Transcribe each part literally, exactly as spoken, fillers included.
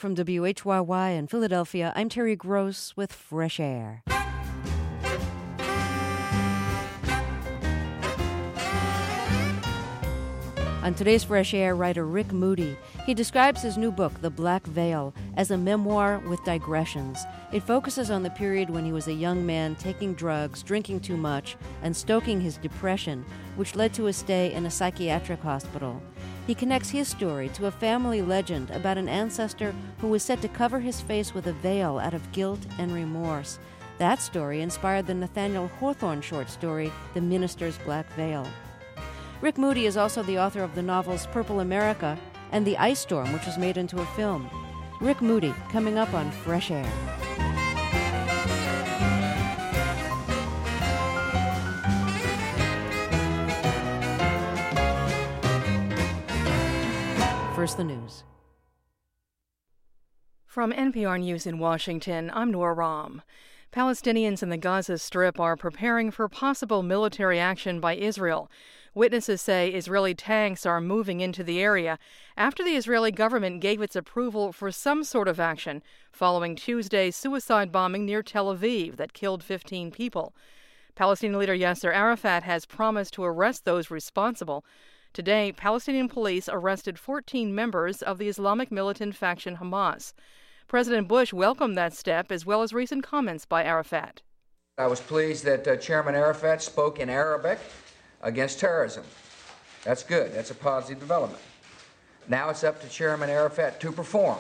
From W H Y Y in Philadelphia, I'm Terry Gross with Fresh Air. On today's Fresh Air, writer Rick Moody. He describes his new book, The Black Veil, as a memoir with digressions. It focuses on the period when he was a young man taking drugs, drinking too much, and stoking his depression, which led to a stay in a psychiatric hospital. He connects his story to a family legend about an ancestor who was said to cover his face with a veil out of guilt and remorse. That story inspired the Nathaniel Hawthorne short story, The Minister's Black Veil. Rick Moody is also the author of the novels Purple America and The Ice Storm, which was made into a film. Rick Moody, coming up on Fresh Air. First, the news. From N P R News in Washington, I'm Nora Rahm. Palestinians in the Gaza Strip are preparing for possible military action by Israel. Witnesses say Israeli tanks are moving into the area after the Israeli government gave its approval for some sort of action following Tuesday's suicide bombing near Tel Aviv that killed fifteen people. Palestinian leader Yasser Arafat has promised to arrest those responsible. Today, Palestinian police arrested fourteen members of the Islamic militant faction Hamas. President Bush welcomed that step, as well as recent comments by Arafat. I was pleased that uh, Chairman Arafat spoke in Arabic against terrorism. That's good. That's a positive development. Now it's up to Chairman Arafat to perform,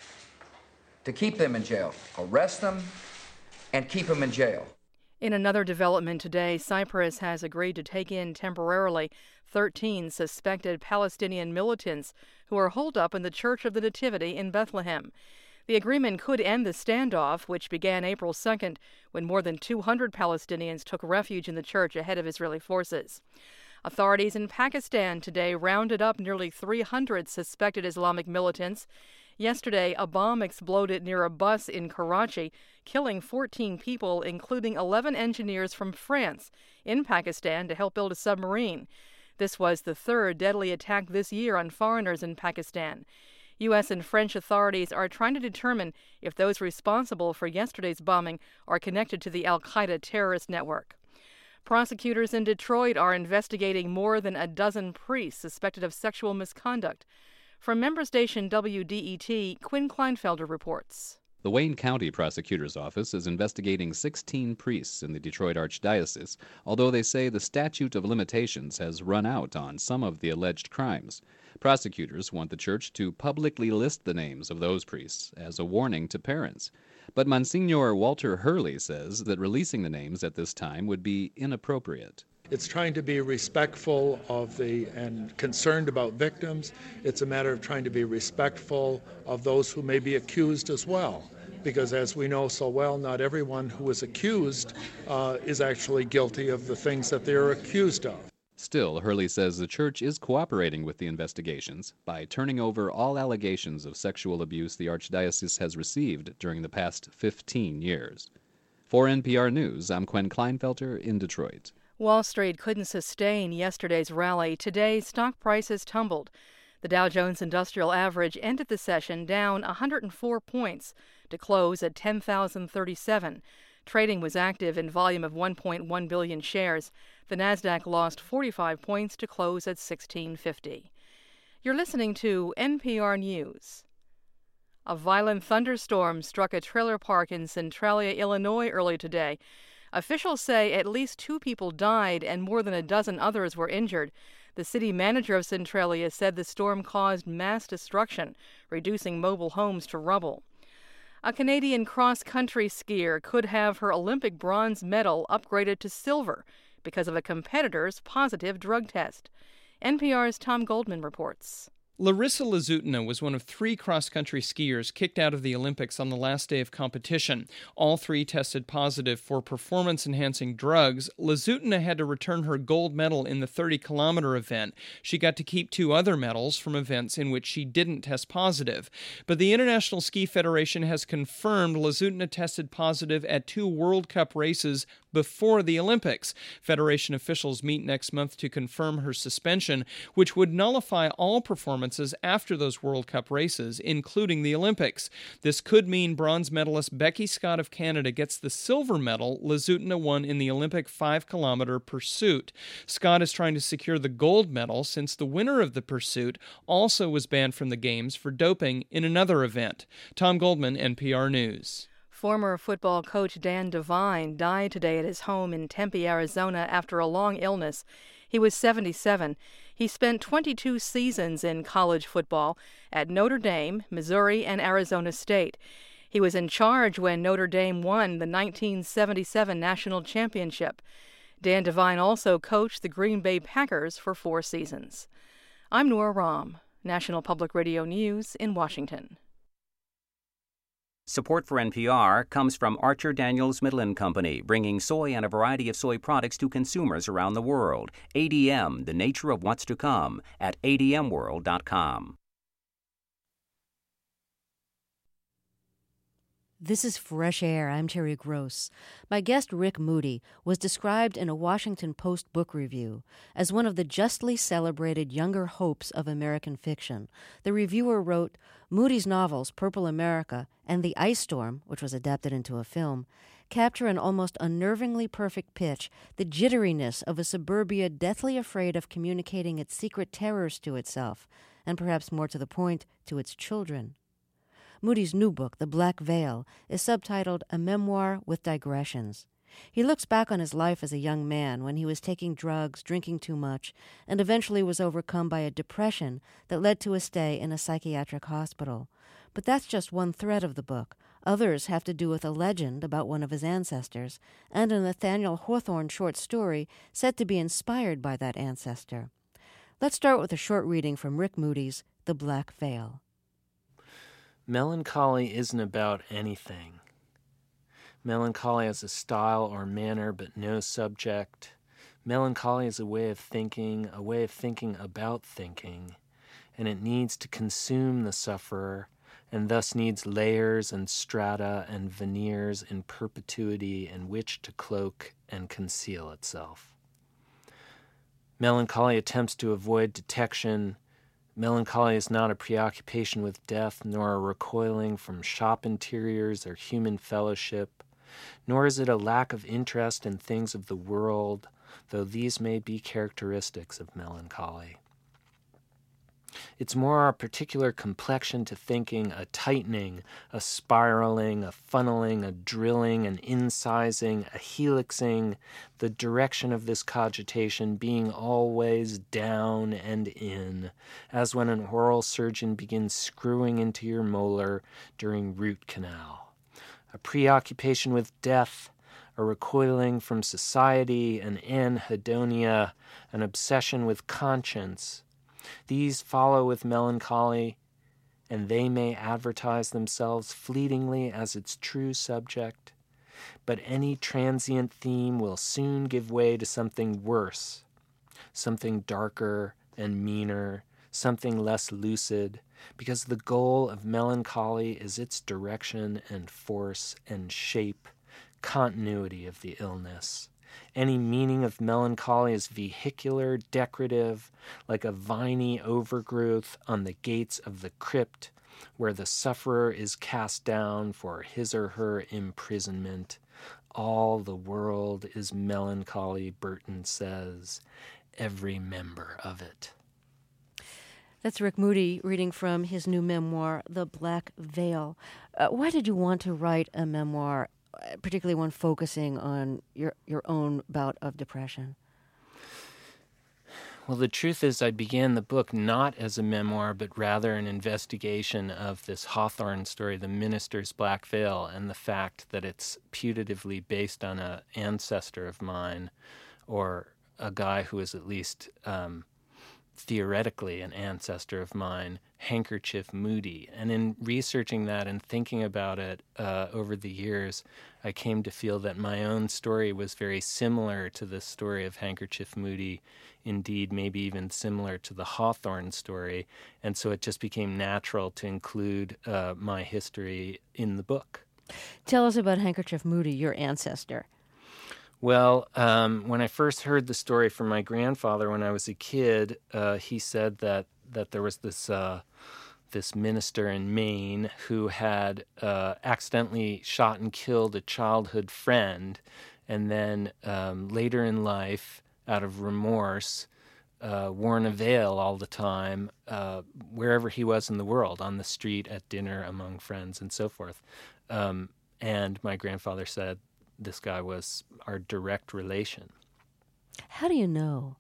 to keep them in jail, arrest them, and keep them in jail. In another development today, Cyprus has agreed to take in temporarily thirteen suspected Palestinian militants who are holed up in the Church of the Nativity in Bethlehem. The agreement could end the standoff, which began April second, when more than two hundred Palestinians took refuge in the church ahead of Israeli forces. Authorities in Pakistan today rounded up nearly three hundred suspected Islamic militants. Yesterday, a bomb exploded near a bus in Karachi, killing fourteen people, including eleven engineers from France, in Pakistan to help build a submarine. This was the third deadly attack this year on foreigners in Pakistan. U S and French authorities are trying to determine if those responsible for yesterday's bombing are connected to the al-Qaeda terrorist network. Prosecutors in Detroit are investigating more than a dozen priests suspected of sexual misconduct. From member station W D E T, Quinn Kleinfelder reports. The Wayne County Prosecutor's Office is investigating sixteen priests in the Detroit Archdiocese, although they say the statute of limitations has run out on some of the alleged crimes. Prosecutors want the church to publicly list the names of those priests as a warning to parents. But Monsignor Walter Hurley says that releasing the names at this time would be inappropriate. It's trying to be respectful of the and concerned about victims. It's a matter of trying to be respectful of those who may be accused as well. Because as we know so well, not everyone who is accused uh, is actually guilty of the things that they're accused of. Still, Hurley says the church is cooperating with the investigations by turning over all allegations of sexual abuse the Archdiocese has received during the past fifteen years. For N P R News, I'm Quinn Kleinfelter in Detroit. Wall Street couldn't sustain yesterday's rally. Today, stock prices tumbled. The Dow Jones Industrial Average ended the session down one hundred four points to close at ten thousand thirty-seven. Trading was active in volume of one point one billion shares. The Nasdaq lost forty-five points to close at sixteen fifty. You're listening to N P R News. A violent thunderstorm struck a trailer park in Centralia, Illinois early today. Officials say at least two people died and more than a dozen others were injured. The city manager of Centralia said the storm caused mass destruction, reducing mobile homes to rubble. A Canadian cross-country skier could have her Olympic bronze medal upgraded to silver because of a competitor's positive drug test. N P R's Tom Goldman reports. Larissa Lazutina was one of three cross-country skiers kicked out of the Olympics on the last day of competition. All three tested positive for performance-enhancing drugs. Lazutina had to return her gold medal in the thirty-kilometer event. She got to keep two other medals from events in which she didn't test positive. But the International Ski Federation has confirmed Lazutina tested positive at two World Cup races before the Olympics. Federation officials meet next month to confirm her suspension, which would nullify all performance performances after those World Cup races, including the Olympics. This could mean bronze medalist Becky Scott of Canada gets the silver medal Lizutina won in the Olympic five-kilometer pursuit. Scott is trying to secure the gold medal since the winner of the pursuit also was banned from the Games for doping in another event. Tom Goldman, N P R News. Former football coach Dan Devine died today at his home in Tempe, Arizona, after a long illness. He was seventy-seven. He spent twenty-two seasons in college football at Notre Dame, Missouri, and Arizona State. He was in charge when Notre Dame won the nineteen seventy-seven national championship. Dan Devine also coached the Green Bay Packers for four seasons. I'm Nora Rahm, National Public Radio News in Washington. Support for N P R comes from Archer Daniels Midland Company, bringing soy and a variety of soy products to consumers around the world. A D M, the nature of what's to come, at A D M world dot com. This is Fresh Air. I'm Terry Gross. My guest, Rick Moody, was described in a Washington Post book review as one of the justly celebrated younger hopes of American fiction. The reviewer wrote, Moody's novels, Purple America and The Ice Storm, which was adapted into a film, capture an almost unnervingly perfect pitch the jitteriness of a suburbia deathly afraid of communicating its secret terrors to itself, and perhaps more to the point, to its children. Moody's new book, The Black Veil, is subtitled A Memoir with Digressions. He looks back on his life as a young man when he was taking drugs, drinking too much, and eventually was overcome by a depression that led to a stay in a psychiatric hospital. But that's just one thread of the book. Others have to do with a legend about one of his ancestors, and a Nathaniel Hawthorne short story said to be inspired by that ancestor. Let's start with a short reading from Rick Moody's The Black Veil. Melancholy isn't about anything. Melancholy has a style or manner, but no subject. Melancholy is a way of thinking, a way of thinking about thinking, and it needs to consume the sufferer, and thus needs layers and strata and veneers in perpetuity in which to cloak and conceal itself. Melancholy attempts to avoid detection. Melancholy is not a preoccupation with death, nor a recoiling from shop interiors or human fellowship, nor is it a lack of interest in things of the world, though these may be characteristics of melancholy. It's more our particular complexion to thinking, a tightening, a spiraling, a funneling, a drilling, an incising, a helixing, the direction of this cogitation being always down and in, as when an oral surgeon begins screwing into your molar during root canal. A preoccupation with death, a recoiling from society, an anhedonia, an obsession with conscience. These follow with melancholy, and they may advertise themselves fleetingly as its true subject, but any transient theme will soon give way to something worse, something darker and meaner, something less lucid, because the goal of melancholy is its direction and force and shape, continuity of the illness. Any meaning of melancholy is vehicular, decorative, like a viney overgrowth on the gates of the crypt, where the sufferer is cast down for his or her imprisonment. All the world is melancholy, Burton says, every member of it. That's Rick Moody reading from his new memoir, The Black Veil. Uh, why did you want to write a memoir, particularly one focusing on your your own bout of depression? Well, the truth is I began the book not as a memoir, but rather an investigation of this Hawthorne story, The Minister's Black Veil, and the fact that it's putatively based on an ancestor of mine, or a guy who is at least um, theoretically an ancestor of mine, Handkerchief Moody. And in researching that and thinking about it uh, over the years, I came to feel that my own story was very similar to the story of Handkerchief Moody, indeed maybe even similar to the Hawthorne story, and so it just became natural to include uh, my history in the book. Tell us about Handkerchief Moody, your ancestor. Well, um, when I first heard the story from my grandfather when I was a kid, uh, he said that that there was this uh, this minister in Maine who had uh, accidentally shot and killed a childhood friend, and then um, later in life, out of remorse, uh, worn a veil all the time, uh, wherever he was in the world, on the street, at dinner, among friends, and so forth. Um, and my grandfather said this guy was our direct relation. How do you know?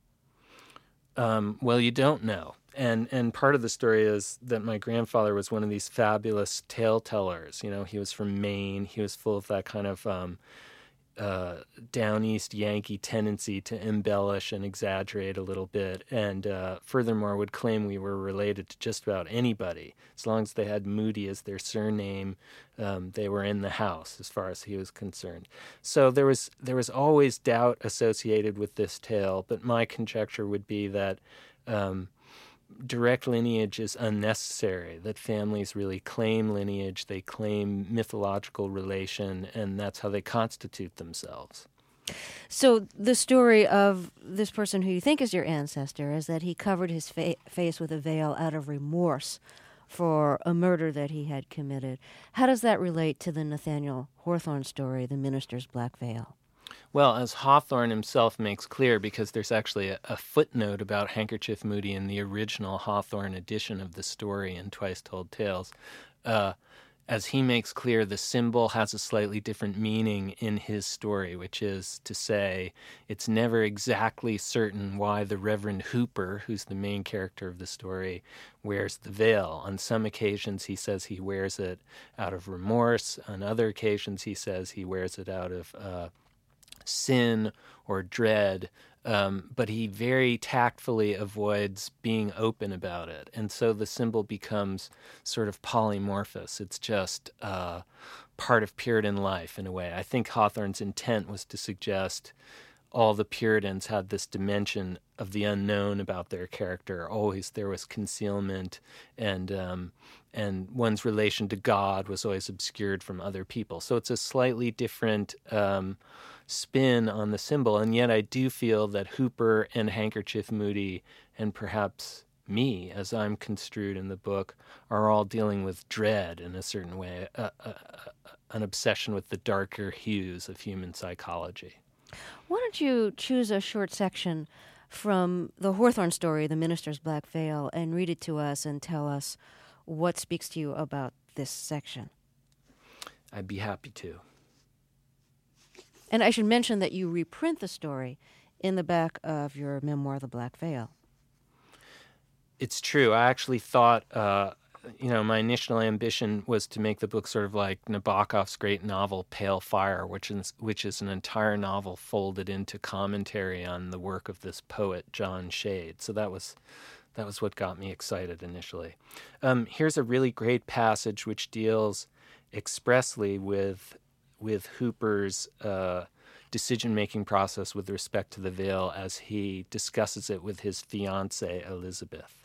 Um, well, you don't know. And and part of the story is that my grandfather was one of these fabulous tale tellers. You know, he was from Maine. He was full of that kind of um, uh, down east Yankee tendency to embellish and exaggerate a little bit. And uh, furthermore, would claim we were related to just about anybody. As long as they had Moody as their surname, um, they were in the house, as far as he was concerned. So there was there was always doubt associated with this tale. But my conjecture would be that Um, direct lineage is unnecessary, that families really claim lineage, they claim mythological relation, and that's how they constitute themselves. So the story of this person who you think is your ancestor is that he covered his fa- face with a veil out of remorse for a murder that he had committed. How does that relate to the Nathaniel Hawthorne story, The Minister's Black Veil? Well, as Hawthorne himself makes clear, because there's actually a, a footnote about Handkerchief Moody in the original Hawthorne edition of the story in Twice Told Tales, uh, as he makes clear, the symbol has a slightly different meaning in his story, which is to say it's never exactly certain why the Reverend Hooper, who's the main character of the story, wears the veil. On some occasions he says he wears it out of remorse. On other occasions he says he wears it out of uh, sin or dread, um, but he very tactfully avoids being open about it. And so the symbol becomes sort of polymorphous. It's just uh, part of Puritan life in a way. I think Hawthorne's intent was to suggest all the Puritans had this dimension of the unknown about their character. Always there was concealment, and um, and one's relation to God was always obscured from other people. So it's a slightly different um, spin on the symbol, and yet I do feel that Hooper and Handkerchief Moody, and perhaps me, as I'm construed in the book, are all dealing with dread in a certain way, a, a, a, an obsession with the darker hues of human psychology. Why don't you choose a short section from the Hawthorne story, The Minister's Black Veil, and read it to us and tell us what speaks to you about this section? I'd be happy to. And I should mention that you reprint the story in the back of your memoir, The Black Veil. It's true. I actually thought, uh, you know, my initial ambition was to make the book sort of like Nabokov's great novel, Pale Fire, which is, which is an entire novel folded into commentary on the work of this poet, John Shade. So that was that was what got me excited initially. Um, here's a really great passage which deals expressly with with Hooper's uh, decision-making process with respect to the veil as he discusses it with his fiancée, Elizabeth.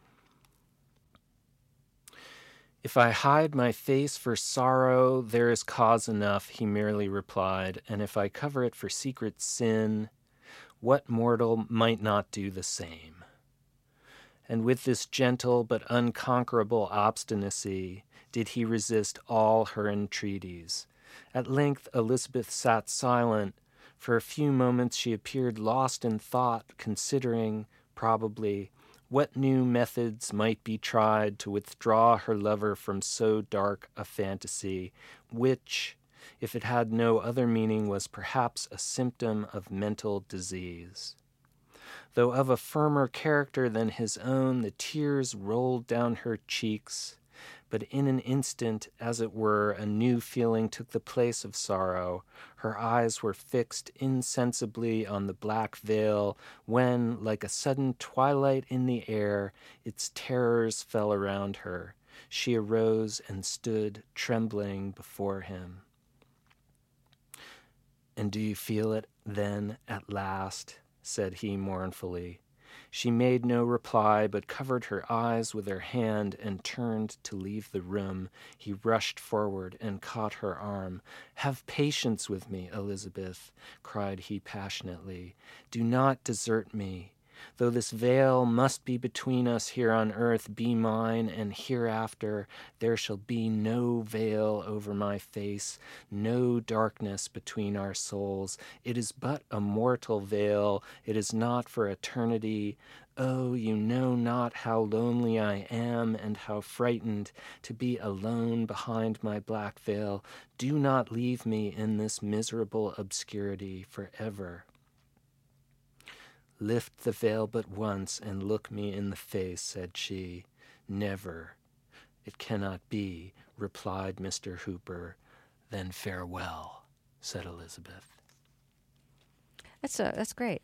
"If I hide my face for sorrow, there is cause enough," he merely replied, "and if I cover it for secret sin, what mortal might not do the same?" And with this gentle but unconquerable obstinacy did he resist all her entreaties. At length Elizabeth sat silent. For a few moments she appeared lost in thought, considering, probably, what new methods might be tried to withdraw her lover from so dark a fantasy, which, if it had no other meaning, was perhaps a symptom of mental disease. Though of a firmer character than his own, the tears rolled down her cheeks, but in an instant, as it were, a new feeling took the place of sorrow. Her eyes were fixed insensibly on the black veil, when, like a sudden twilight in the air, its terrors fell around her. She arose and stood trembling before him. "And do you feel it, then, at last?" said he mournfully. She made no reply, but covered her eyes with her hand and turned to leave the room. He rushed forward and caught her arm. "Have patience with me, Elizabeth," cried he passionately. "Do not desert me. Though this veil must be between us here on earth, be mine, and hereafter there shall be no veil over my face, no darkness between our souls. It is but a mortal veil, it is not for eternity. Oh, you know not how lonely I am and how frightened to be alone behind my black veil. Do not leave me in this miserable obscurity forever. Lift the veil but once and look me in the face, said she. Never. It cannot be, replied Mister Hooper. Then farewell, said Elizabeth. That's uh, that's great.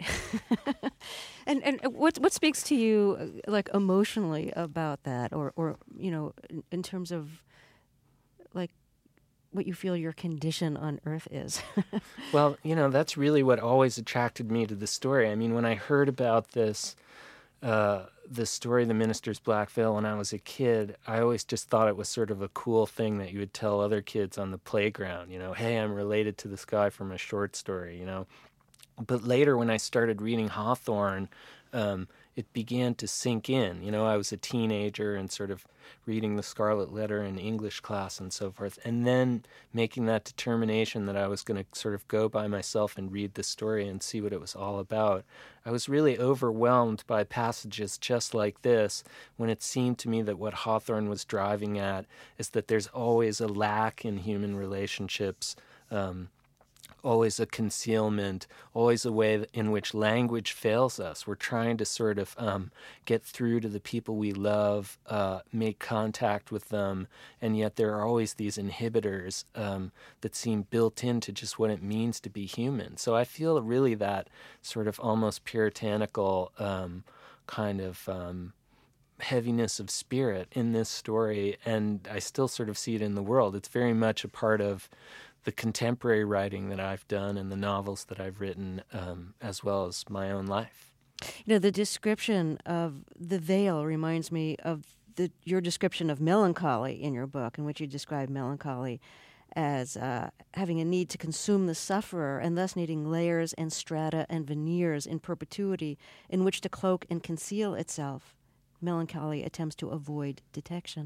and and what what speaks to you, like, emotionally about that, or or you know, in, in terms of, like, what you feel your condition on Earth is? Well, you know, that's really what always attracted me to the story. I mean, when I heard about this, uh, the story, The Minister's Black Veil, when I was a kid, I always just thought it was sort of a cool thing that you would tell other kids on the playground, you know, hey, I'm related to this guy from a short story, you know. But later, when I started reading Hawthorne, um, it began to sink in. You know, I was a teenager and sort of reading The Scarlet Letter in English class and so forth, and then making that determination that I was going to sort of go by myself and read the story and see what it was all about. I was really overwhelmed by passages just like this, when it seemed to me that what Hawthorne was driving at is that there's always a lack in human relationships, um, always a concealment, always a way in which language fails us. We're trying to sort of um, get through to the people we love, uh, make contact with them, and yet there are always these inhibitors um, that seem built into just what it means to be human. So I feel really that sort of almost puritanical um, kind of um, heaviness of spirit in this story, and I still sort of see it in the world. It's very much a part of the contemporary writing that I've done and the novels that I've written, um, as well as my own life. You know, the description of the veil reminds me of the, your description of melancholy in your book, in which you describe melancholy as uh, having a need to consume the sufferer and thus needing layers and strata and veneers in perpetuity in which to cloak and conceal itself. Melancholy attempts to avoid detection.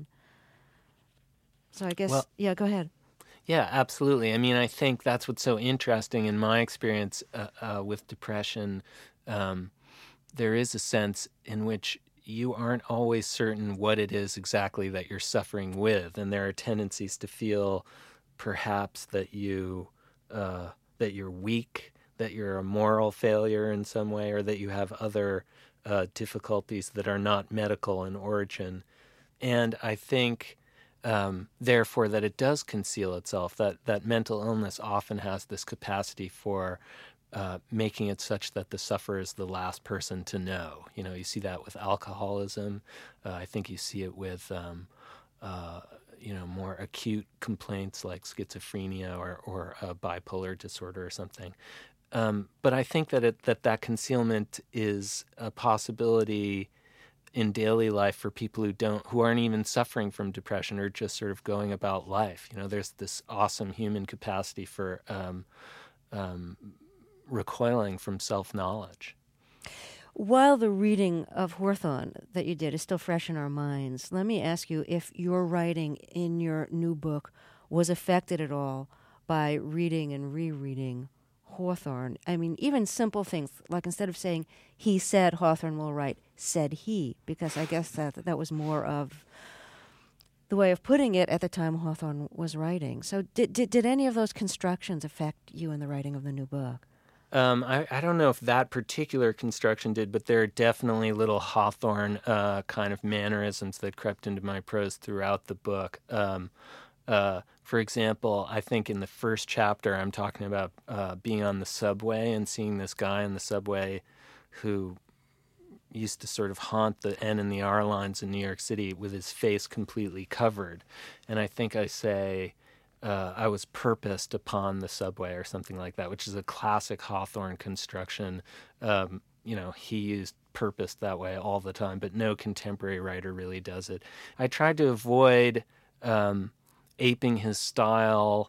So I guess, well, yeah, go ahead. Yeah, absolutely. I mean, I think that's what's so interesting in my experience uh, uh, with depression. Um, there is a sense in which you aren't always certain what it is exactly that you're suffering with, and there are tendencies to feel perhaps that you uh, that you're weak, that you're a moral failure in some way, or that you have other uh, difficulties that are not medical in origin. And I think Um, therefore, that it does conceal itself, that, that mental illness often has this capacity for uh, making it such that the sufferer is the last person to know. You know, you see that with alcoholism. Uh, I think you see it with, um, uh, you know, more acute complaints like schizophrenia or, or uh, bipolar disorder or something. Um, but I think that, it, that that concealment is a possibility in daily life for people who don't, who aren't even suffering from depression or just sort of going about life. You know, there's this awesome human capacity for um, um, recoiling from self-knowledge. While the reading of Hawthorne that you did is still fresh in our minds, let me ask you if your writing in your new book was affected at all by reading and rereading Hawthorne. I mean, even simple things, like instead of saying, he said Hawthorne will write, said he, because I guess that that was more of the way of putting it at the time Hawthorne was writing. So did did, did any of those constructions affect you in the writing of the new book? Um, I, I don't know if that particular construction did, but there are definitely little Hawthorne uh, kind of mannerisms that crept into my prose throughout the book. Um, uh, for example, I think in the first chapter I'm talking about uh, being on the subway and seeing this guy on the subway who used to sort of haunt the N and the R lines in New York City with his face completely covered. And I think I say, uh, I was purposed upon the subway or something like that, which is a classic Hawthorne construction. Um, you know, he used purposed that way all the time, but no contemporary writer really does it. I tried to avoid um, aping his style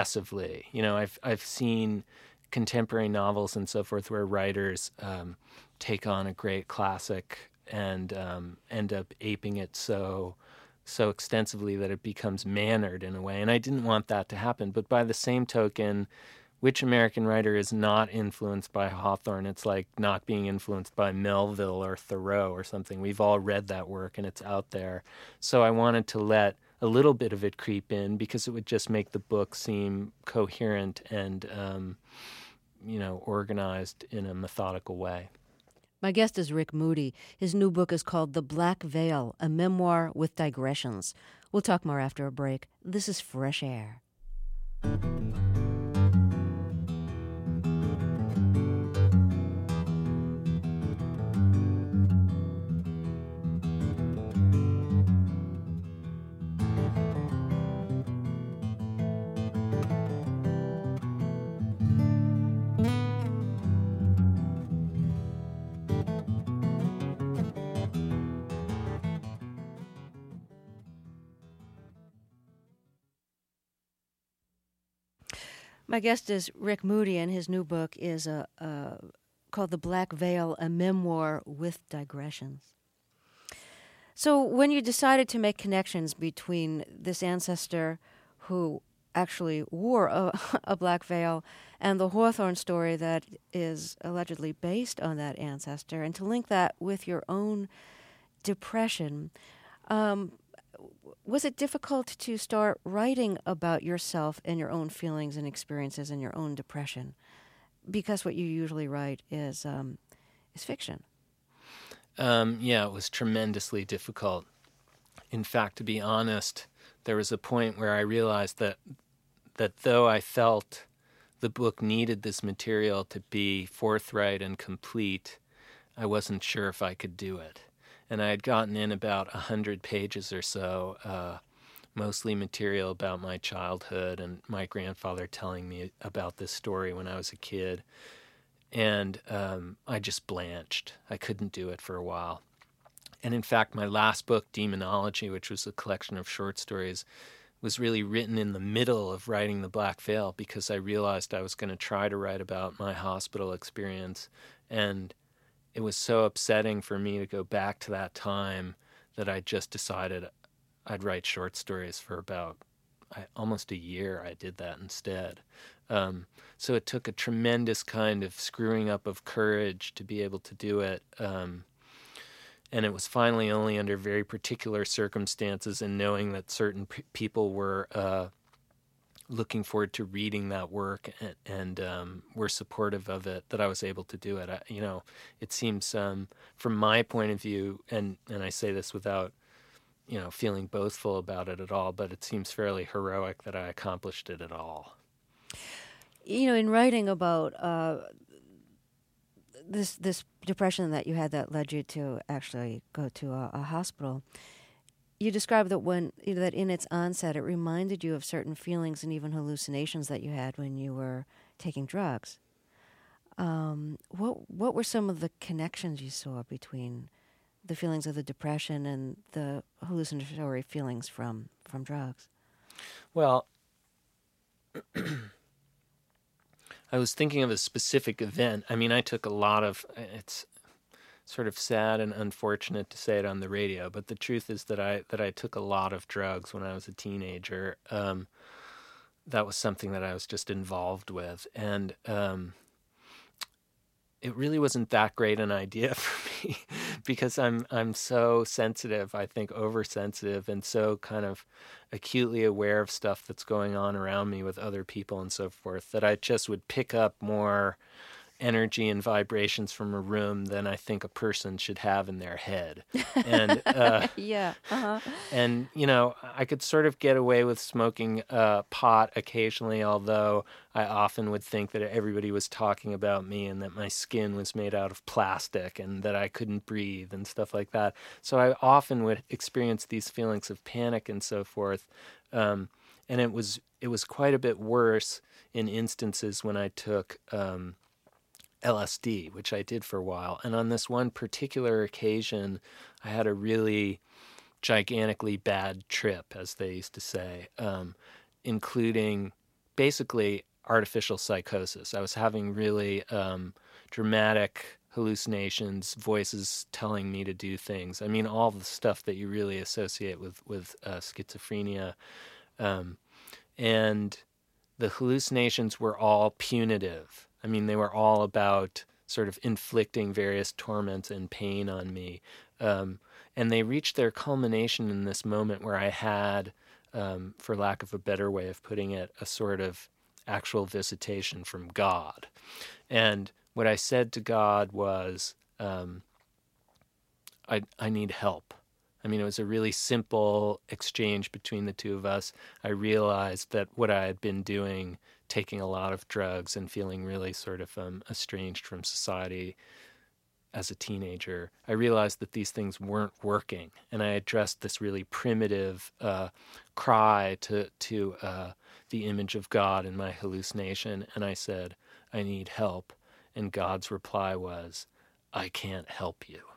excessively. You know, I've I've seen contemporary novels and so forth where writers um, take on a great classic and um, end up aping it so so extensively that it becomes mannered in a way. And I didn't want that to happen. But by the same token, which American writer is not influenced by Hawthorne? It's like not being influenced by Melville or Thoreau or something. We've all read that work and it's out there. So I wanted to let a little bit of it creep in because it would just make the book seem coherent and, um, you know, organized in a methodical way. My guest is Rick Moody. His new book is called The Black Veil, a memoir with digressions. We'll talk more after a break. This is Fresh Air. My guest is Rick Moody, and his new book is a, a, called The Black Veil, a memoir with digressions. So when you decided to make connections between this ancestor who actually wore a, a black veil and the Hawthorne story that is allegedly based on that ancestor, and to link that with your own depression, um, was it difficult to start writing about yourself and your own feelings and experiences and your own depression? Because what you usually write is um, is fiction. Um, yeah, it was tremendously difficult. In fact, to be honest, there was a point where I realized that that though I felt the book needed this material to be forthright and complete, I wasn't sure if I could do it. And I had gotten in about a hundred pages or so, uh, mostly material about my childhood and my grandfather telling me about this story when I was a kid. And um, I just blanched. I couldn't do it for a while. And in fact, my last book, Demonology, which was a collection of short stories, was really written in the middle of writing The Black Veil because I realized I was going to try to write about my hospital experience. And it was so upsetting for me to go back to that time that I just decided I'd write short stories for about I, almost a year. I did that instead. Um, so it took a tremendous kind of screwing up of courage to be able to do it. Um, and it was finally only under very particular circumstances and knowing that certain p- people were uh, looking forward to reading that work and, and um, were supportive of it that I was able to do it. I, you know, it seems um, from my point of view, and, and I say this without, you know, feeling boastful about it at all, but it seems fairly heroic that I accomplished it at all. You know, in writing about uh, this this depression that you had that led you to actually go to a, a hospital, you described that when you know, that in its onset, it reminded you of certain feelings and even hallucinations that you had when you were taking drugs. Um, what what were some of the connections you saw between the feelings of the depression and the hallucinatory feelings from, from drugs? Well, I was thinking of a specific event. I mean, I took a lot of, it's sort of sad and unfortunate to say it on the radio, but the truth is that I that I took a lot of drugs when I was a teenager. Um, that was something that I was just involved with. And um, it really wasn't that great an idea for me because I'm I'm so sensitive, I think oversensitive, and so kind of acutely aware of stuff that's going on around me with other people and so forth, that I just would pick up more energy and vibrations from a room than I think a person should have in their head. And uh, yeah, uh-huh. And you know, I could sort of get away with smoking uh, pot occasionally, although I often would think that everybody was talking about me and that my skin was made out of plastic and that I couldn't breathe and stuff like that. So I often would experience these feelings of panic and so forth. Um, and it was it was quite a bit worse in instances when I took Um, L S D, which I did for a while. And on this one particular occasion, I had a really gigantically bad trip, as they used to say, um, including basically artificial psychosis. I was having really um, dramatic hallucinations, voices telling me to do things. I mean, all the stuff that you really associate with, with uh, schizophrenia. Um, and the hallucinations were all punitive. I mean, they were all about sort of inflicting various torments and pain on me. Um, and they reached their culmination in this moment where I had, um, for lack of a better way of putting it, a sort of actual visitation from God. And what I said to God was, um, I, I need help. I mean, it was a really simple exchange between the two of us. I realized that what I had been doing, taking a lot of drugs and feeling really sort of um, estranged from society as a teenager, I realized that these things weren't working. And I addressed this really primitive uh, cry to, to uh, the image of God in my hallucination. And I said, I need help. And God's reply was, I can't help you.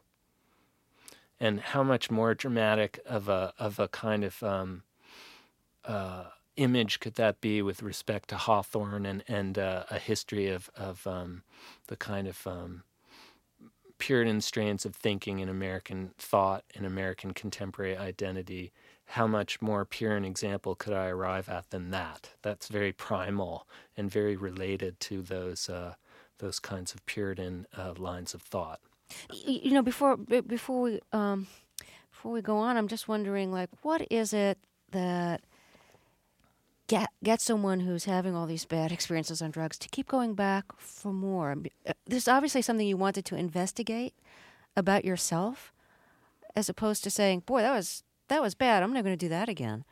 And how much more dramatic of a of a kind of um, uh, image could that be with respect to Hawthorne and and uh, a history of of um, the kind of um, Puritan strains of thinking in American thought and American contemporary identity? How much more pure an example could I arrive at than that? That's very primal and very related to those uh, those kinds of Puritan uh, lines of thought. You know, before before we um, before we go on, I'm just wondering, like, what is it that get gets someone who's having all these bad experiences on drugs to keep going back for more? There's obviously something you wanted to investigate about yourself, as opposed to saying, "Boy, that was that was bad. I'm not going to do that again."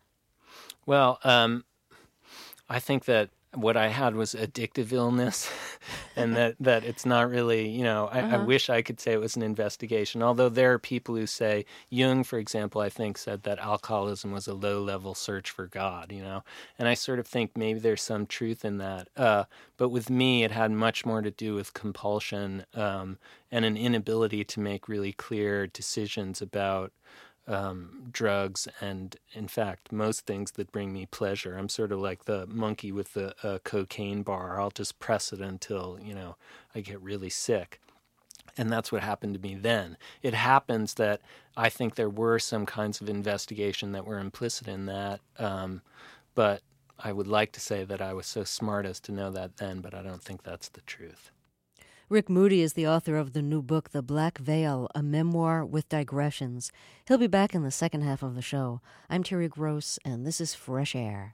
Well, um, I think that what I had was addictive illness, and that, that it's not really, you know, I, uh-huh. I wish I could say it was an investigation, although there are people who say, Jung, for example, I think said that alcoholism was a low-level search for God, you know, and I sort of think maybe there's some truth in that. Uh, but with me, it had much more to do with compulsion um, and an inability to make really clear decisions about Um, drugs and, in fact, most things that bring me pleasure. I'm sort of like the monkey with the uh, cocaine bar. I'll just press it until, you know, I get really sick. And that's what happened to me then. It happens that I think there were some kinds of investigation that were implicit in that, um, but I would like to say that I was so smart as to know that then, but I don't think that's the truth. Rick Moody is the author of the new book, The Black Veil, a memoir with digressions. He'll be back in the second half of the show. I'm Terry Gross, and this is Fresh Air.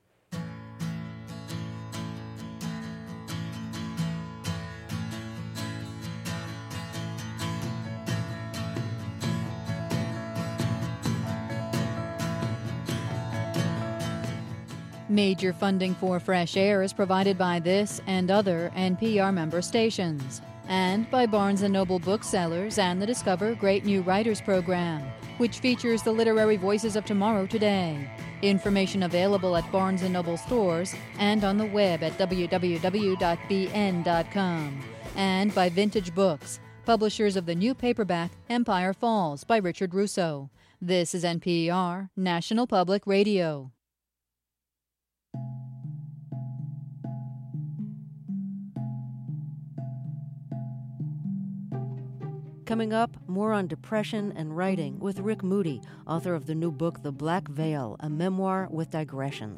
Major funding for Fresh Air is provided by this and other N P R member stations, and by Barnes and Noble Booksellers and the Discover Great New Writers program, which features the literary voices of tomorrow today. Information available at Barnes and Noble stores and on the web at w w w dot b n dot com. And by Vintage Books, publishers of the new paperback Empire Falls by Richard Russo. This is N P R, National Public Radio. Coming up, more on depression and writing with Rick Moody, author of the new book, The Black Veil, a memoir with digressions.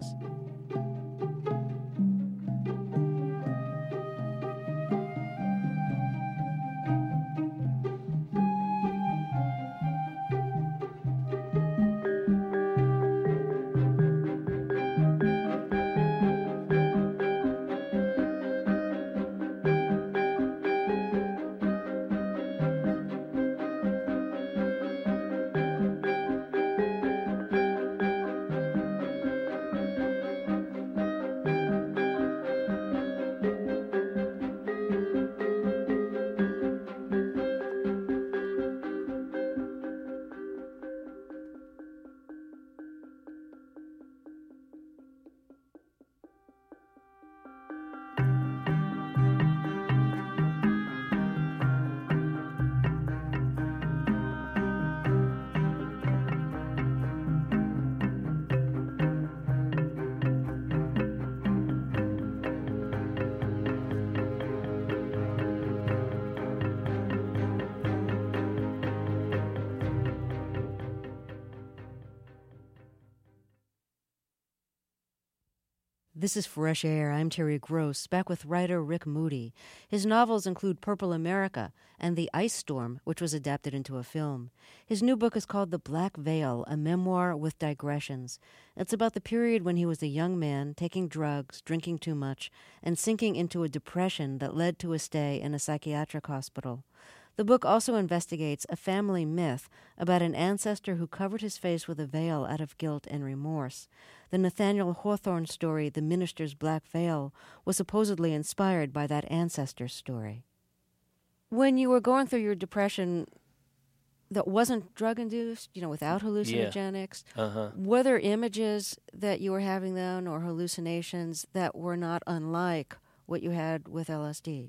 This is Fresh Air. I'm Terry Gross, back with writer Rick Moody. His novels include Purple America and The Ice Storm, which was adapted into a film. His new book is called The Black Veil, a memoir with digressions. It's about the period when he was a young man, taking drugs, drinking too much, and sinking into a depression that led to a stay in a psychiatric hospital. The book also investigates a family myth about an ancestor who covered his face with a veil out of guilt and remorse. The Nathaniel Hawthorne story, The Minister's Black Veil, was supposedly inspired by that ancestor's story. When you were going through your depression that wasn't drug-induced, you know, without hallucinogenics, yeah. uh-huh. were there images that you were having then or hallucinations that were not unlike what you had with L S D?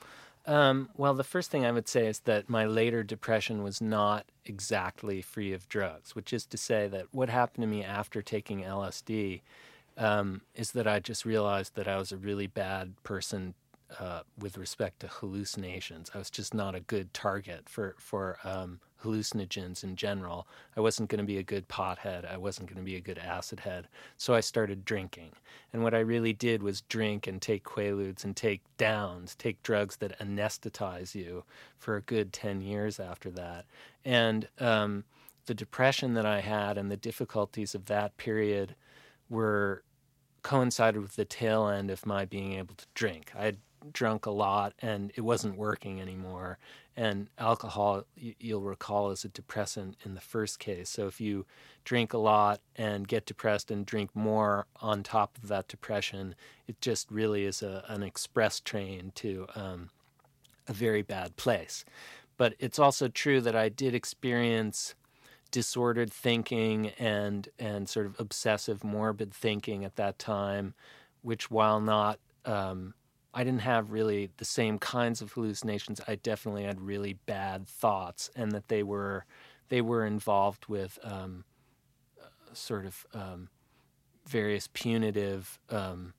Um, well, the first thing I would say is that my later depression was not exactly free of drugs, which is to say that what happened to me after taking L S D um, is that I just realized that I was a really bad person uh, with respect to hallucinations. I was just not a good target for, for um, hallucinogens in general. I wasn't going to be a good pothead. I wasn't going to be a good acid head. So I started drinking. And what I really did was drink and take Quaaludes and take downs, take drugs that anesthetize you for a good ten years after that. And um, the depression that I had and the difficulties of that period were coincided with the tail end of my being able to drink. I had drunk a lot and it wasn't working anymore. And alcohol, you'll recall, is a depressant in the first case. So if you drink a lot and get depressed and drink more on top of that depression, it just really is a, an express train to um, a very bad place. But it's also true that I did experience disordered thinking and, and sort of obsessive morbid thinking at that time, which while not... Um, I didn't have really the same kinds of hallucinations. I definitely had really bad thoughts, and that they were they were involved with um, uh, sort of um, various punitive um,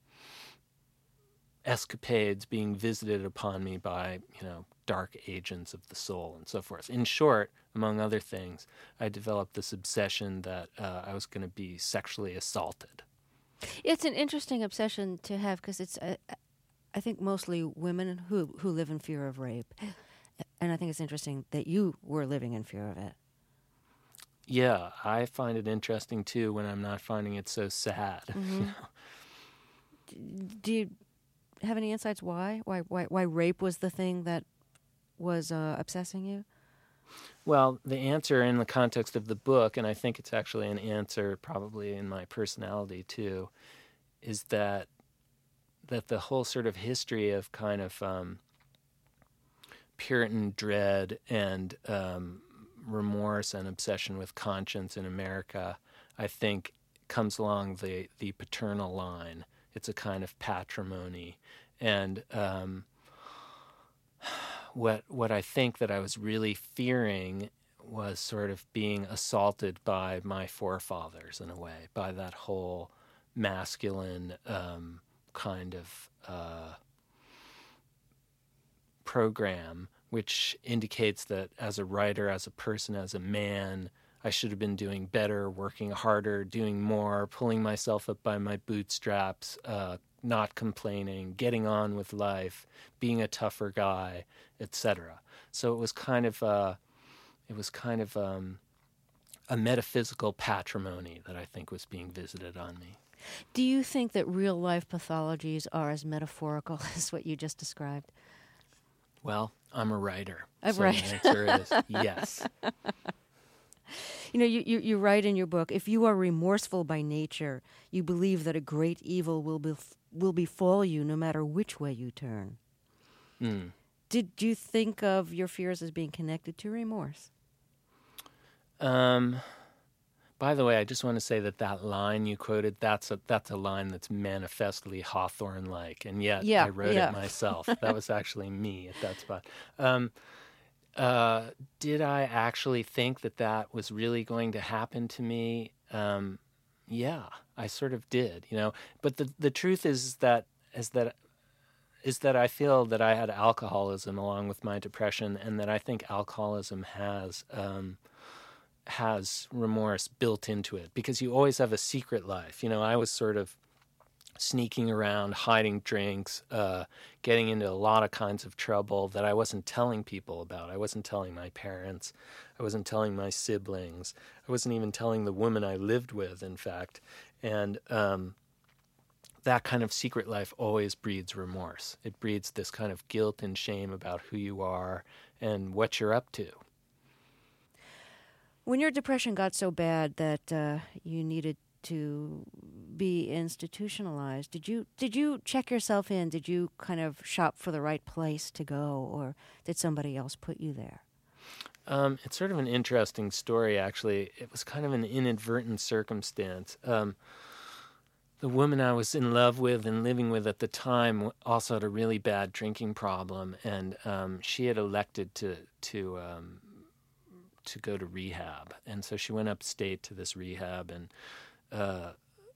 escapades being visited upon me by, you know, dark agents of the soul and so forth. In short, among other things, I developed this obsession that uh, I was going to be sexually assaulted. It's an interesting obsession to have because it's... Uh, I think mostly women who, who live in fear of rape. And I think it's interesting that you were living in fear of it. Yeah, I find it interesting, too, when I'm not finding it so sad. Mm-hmm. You know? Do you have any insights why? Why why, why rape was the thing that was uh, obsessing you? Well, the answer in the context of the book, and I think it's actually an answer probably in my personality, too, is that that the whole sort of history of kind of um, Puritan dread and um, remorse and obsession with conscience in America, I think, comes along the, the paternal line. It's a kind of patrimony. And um, what what I think that I was really fearing was sort of being assaulted by my forefathers in a way, by that whole masculine um kind of uh, program, which indicates that as a writer, as a person, as a man, I should have been doing better, working harder, doing more, pulling myself up by my bootstraps, uh, not complaining, getting on with life, being a tougher guy, et cetera. So it was kind of uh, it was kind of um, a metaphysical patrimony that I think was being visited on me. Do you think that real-life pathologies are as metaphorical as what you just described? Well, I'm a writer, I'm so right. the answer is yes. You know, you, you, you write in your book, if you are remorseful by nature, you believe that a great evil will be, will befall you no matter which way you turn. Mm. Did you think of your fears as being connected to remorse? Um... By the way, I just want to say that that line you quoted, that's a that's a line that's manifestly Hawthorne-like, and yet yeah, I wrote yeah. it myself. That was actually me at that spot. Um, uh, did I actually think that that was really going to happen to me? Um, yeah, I sort of did, you know. But the the truth is that is that is that I feel that I had alcoholism along with my depression, and that I think alcoholism has um, has remorse built into it, because you always have a secret life. You know, I was sort of sneaking around, hiding drinks, uh, getting into a lot of kinds of trouble that I wasn't telling people about. I wasn't telling my parents. I wasn't telling my siblings. I wasn't even telling the woman I lived with, in fact. And um, that kind of secret life always breeds remorse. It breeds this kind of guilt and shame about who you are and what you're up to. When your depression got so bad that uh, you needed to be institutionalized, did you did you check yourself in? Did you kind of shop for the right place to go, or did somebody else put you there? Um, it's sort of an interesting story, actually. It was kind of an inadvertent circumstance. Um, the woman I was in love with and living with at the time also had a really bad drinking problem, and um, she had elected to to um, to go to rehab, and so she went upstate to this rehab, and Uh,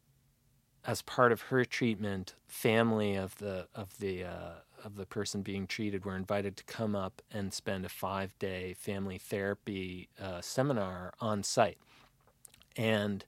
as part of her treatment, family of the of the uh, of the person being treated were invited to come up and spend a five-day family therapy uh, seminar on site, and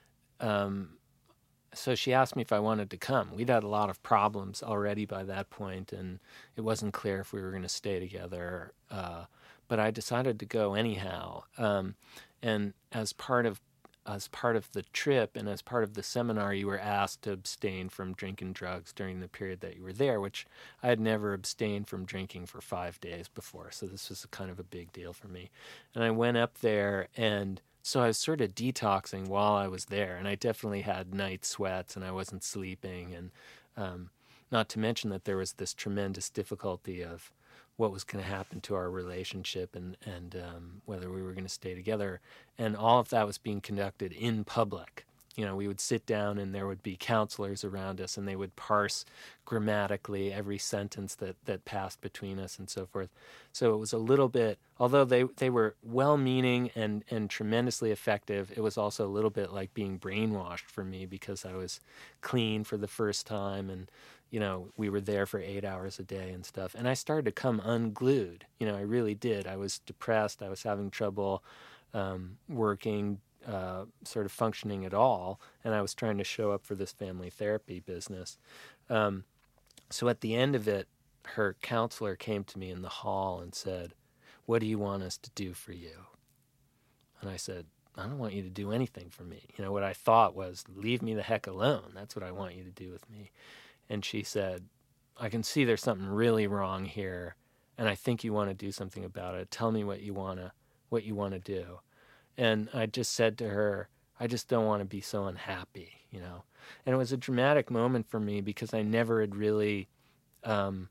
um, so she asked me if I wanted to come. We'd had a lot of problems already by that point, and it wasn't clear if we were going to stay together. Uh, but I decided to go anyhow, um, and as part of As part of the trip and as part of the seminar, you were asked to abstain from drinking drugs during the period that you were there, which I had never abstained from drinking for five days before. So this was a kind of a big deal for me. And I went up there, and so I was sort of detoxing while I was there. And I definitely had night sweats, and I wasn't sleeping. And um, not to mention that there was this tremendous difficulty of what was going to happen to our relationship and, and um, whether we were going to stay together. And all of that was being conducted in public. You know, we would sit down and there would be counselors around us, and they would parse grammatically every sentence that, that passed between us and so forth. So it was a little bit, although they, they were well-meaning and, and tremendously effective, it was also a little bit like being brainwashed for me because I was clean for the first time, and you know, we were there for eight hours a day and stuff. And I started to come unglued. You know, I really did. I was depressed. I was having trouble um, working, uh, sort of functioning at all. And I was trying to show up for this family therapy business. Um, so at the end of it, her counselor came to me in the hall and said, "What do you want us to do for you?" And I said, "I don't want you to do anything for me." You know, what I thought was, leave me the heck alone. That's what I want you to do with me. And she said, "I can see there's something really wrong here, and I think you want to do something about it. Tell me what you want to what you want to do." And I just said to her, "I just don't want to be so unhappy," you know. And it was a dramatic moment for me because I never had really um,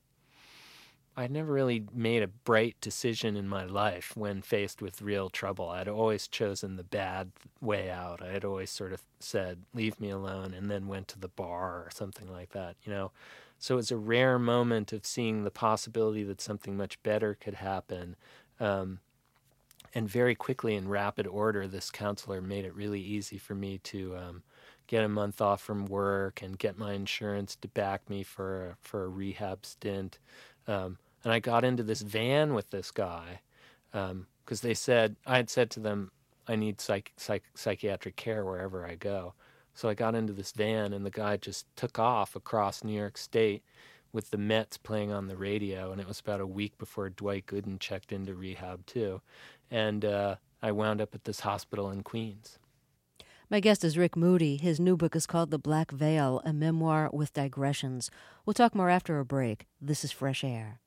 I'd never really made a bright decision in my life when faced with real trouble. I'd always chosen the bad way out. I had always sort of said, "Leave me alone," and then went to the bar or something like that, you know. So it was a rare moment of seeing the possibility that something much better could happen. Um, and very quickly, in rapid order, this counselor made it really easy for me to um, get a month off from work and get my insurance to back me for a, for a rehab stint. Um, And I got into this van with this guy because um, they said, I had said to them, I need psych, psych, psychiatric care wherever I go. So I got into this van, and the guy just took off across New York State with the Mets playing on the radio. And it was about a week before Dwight Gooden checked into rehab, too. And uh, I wound up at this hospital in Queens. My guest is Rick Moody. His new book is called The Black Veil, a memoir with digressions. We'll talk more after a break. This is Fresh Air.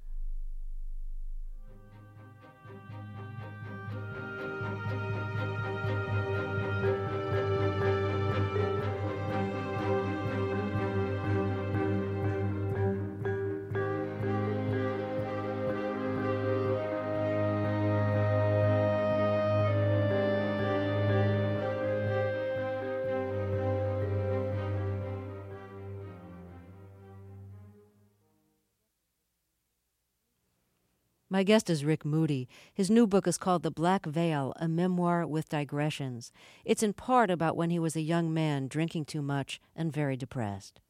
My guest is Rick Moody. His new book is called The Black Veil, a memoir with digressions. It's in part about when he was a young man drinking too much and very depressed.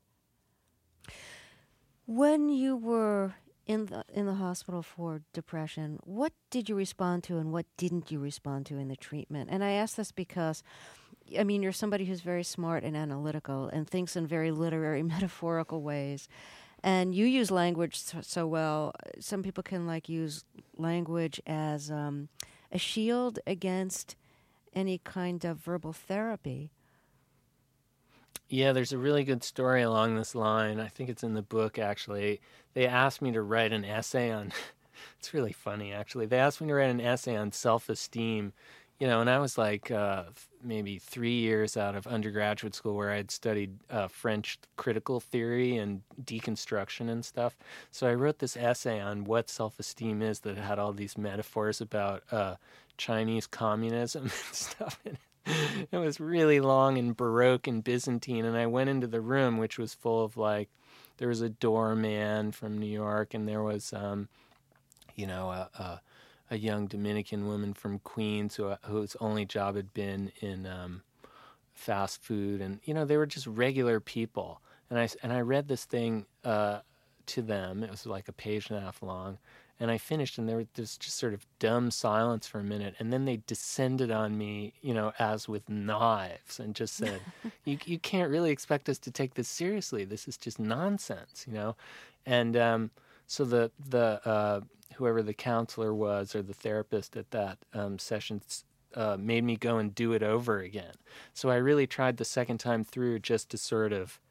When you were in the in the hospital for depression, what did you respond to and what didn't you respond to in the treatment? And I ask this because I mean, you're somebody who's very smart and analytical and thinks in very literary, metaphorical ways. And you use language so, so well. Some people can like use language as um, a shield against any kind of verbal therapy. Yeah, there's a really good story along this line. I think it's in the book, actually. They asked me to write an essay on, it's really funny, actually. They asked me to write an essay on self-esteem, you know, and I was like uh, maybe three years out of undergraduate school where I had studied uh, French critical theory and deconstruction and stuff. So I wrote this essay on what self-esteem is that had all these metaphors about uh, Chinese communism and stuff in it. It was really long and Baroque and Byzantine, and I went into the room, which was full of, like, there was a doorman from New York, and there was, um, you know, a, a, a young Dominican woman from Queens who, whose only job had been in um, fast food, and, you know, they were just regular people. And I, and I read this thing uh, to them. It was like a page and a half long. And I finished, and there was just sort of dumb silence for a minute. And then they descended on me, you know, as with knives, and just said, you you can't really expect us to take this seriously. This is just nonsense, you know. And um, so the, the uh, whoever the counselor was or the therapist at that um, session uh, made me go and do it over again. So I really tried the second time through just to sort of